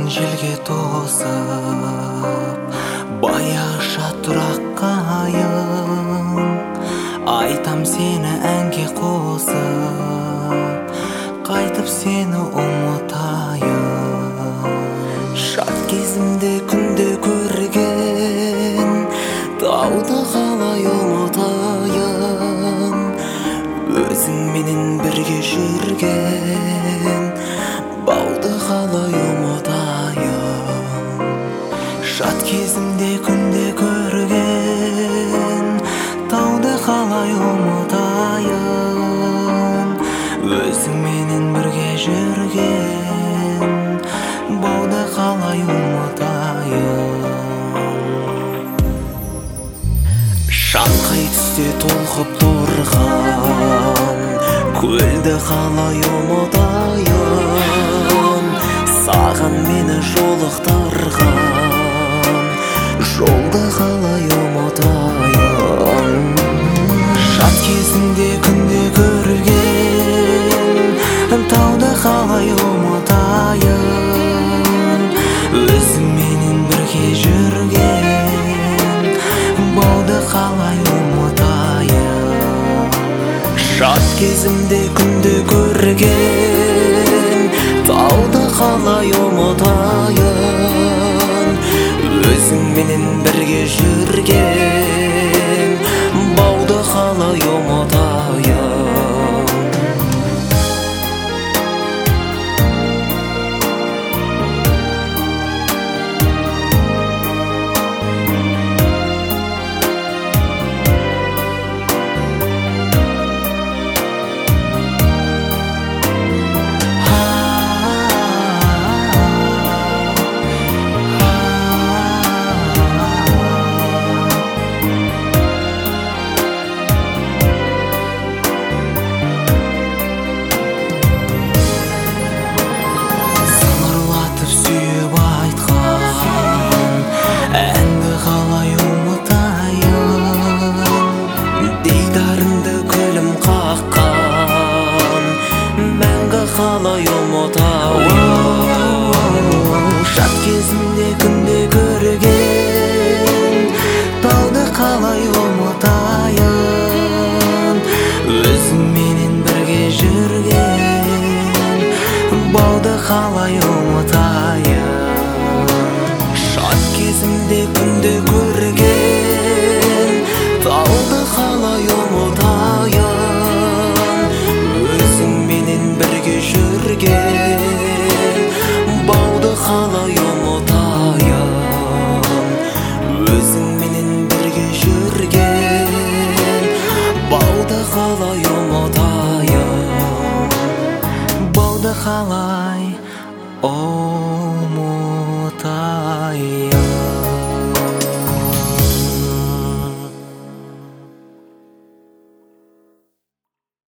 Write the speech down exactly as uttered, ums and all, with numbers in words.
желге тосып, баяша тураккайым, айтам сені әнге қосып, қайтып сені ұмытайын. Шат кезімде күнде көрген тауды қалай ұмытайын, өзіңменен бірге жүрген бауды қалай ұмытайын. Шат кезімде күнде көрген тауды қалай ұмытайын, өзіңменен бірге жүрген бауды қалай ұмытайын. Шаңқай түсте толқып тұрған көлді қалай ұмытайын, саған мені жолықтырған жолды қалай ұмытайын. Шат кезінде күнде көрген тауды қалай ұмытайын, өзіңменен бірге жүрген бауды қалай ұмытайын. Шат кезімде күнде көрген тауды қалай ұмытайын, өзіңменен бірге жүрген бауды қалай ұмытайын. Қалай ұмытайын, шат кезінде күнде көрген тауды қалай ұмытайын, өзіңменен бірге жүрген бауды қалай ұмытайын. Шат кезінде күнде көрген тауды қалай ұмытайын, өзіңменен бірге жүрген бауды қалай ұмытайын, өзіңменен бірге жүрген бауды қалай ұмытайын, бауды қалай